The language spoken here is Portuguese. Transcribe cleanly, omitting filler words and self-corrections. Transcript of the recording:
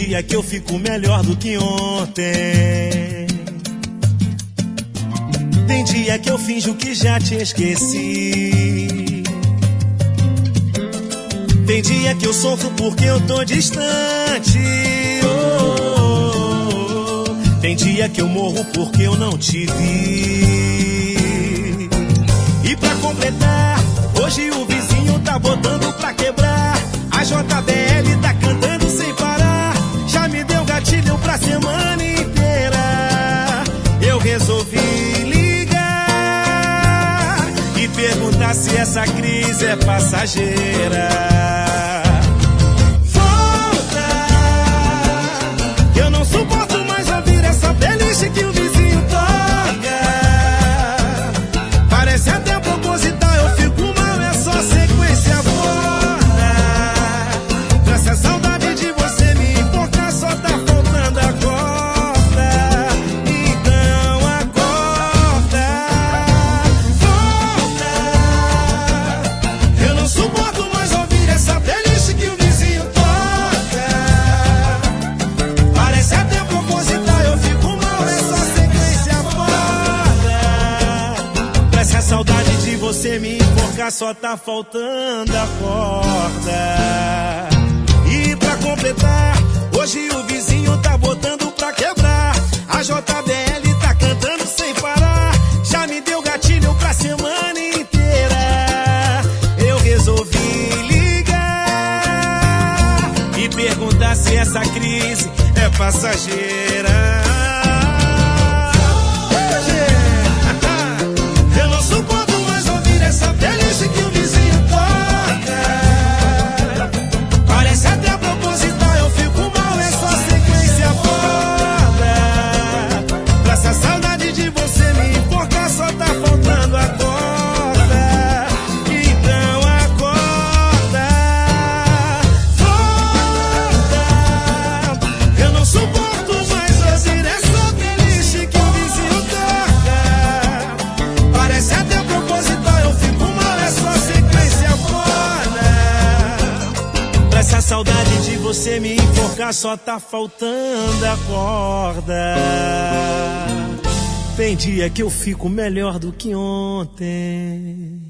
dia que eu fico melhor do que ontem. Tem dia que eu finjo que já te esqueci. Tem dia que eu sofro porque eu tô distante. Tem dia que eu morro porque eu não te vi. E pra completar, hoje o vizinho tá botando pra quebrar. A JBL tá cantando sem parar. Já me deu gatilho pra semana inteira. Eu resolvi ligar e perguntar se essa crise é passageira. Volta, eu não suporto mais ouvir essa playlist que o vizinho toca. Parece até proposital, eu fico mal, é só sequência foda. Pra essa saudade de você me enforcar, só tá faltando a corda. Então acorda, volta. Eu não suporto mais ouvir essa playlist que o vizinho toca. Parece até proposital, eu fico mal, é só sequência foda. Pra essa saudade de você me enforcar, só tá faltando a corda. E pra completar, hoje o vizinho tá botando pra quebrar. A JBL tá cantando sem parar. Já me deu gatilho pra semana inteira. Eu resolvi ligar e perguntar se essa crise é passageira. Eu não suporto mais ouvir essa playlist que o vizinho toca. Parece até proposital, eu fico mal, é só sequência foda. Pra essa saudade de você me enforcar, só tá faltando a corda. Então acorda, volta. Eu não suporto mais ouvir essa playlist que o vizinho toca. Parece até proposital, eu fico mal, é só sequência foda. Pra essa saudade de você me enforcar, só tá faltando a corda. Tem dia que eu fico melhor do que ontem.